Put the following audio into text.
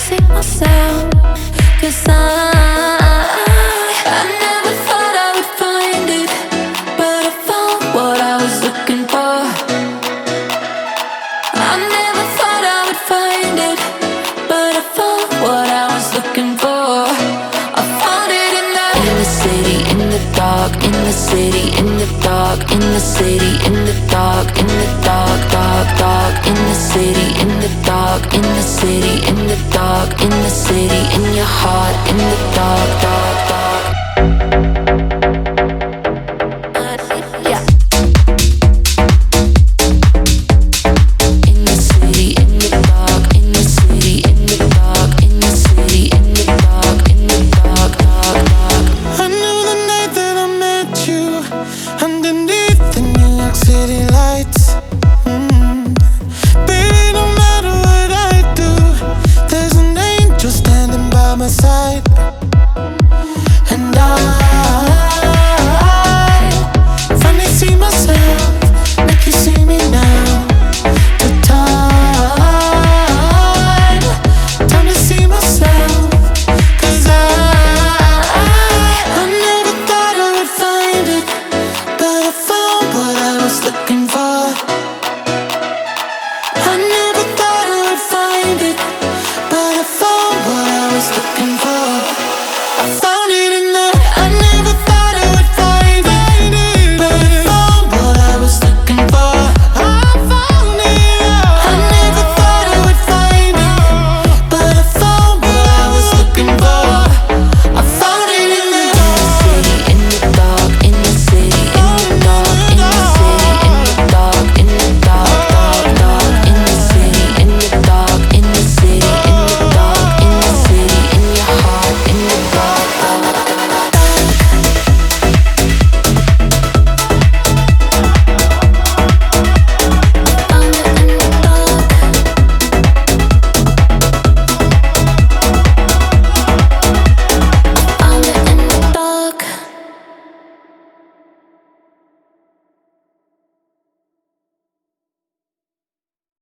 see myself. 'Cause I never thought I would find it, but I found what I was looking for. I never thought I would find it, but I found what I was looking for. I found it in the city, in the dark, in the city, in the dark, in the city, in the dark, in the dark, dark, dark, in the city, in the dark, in the city,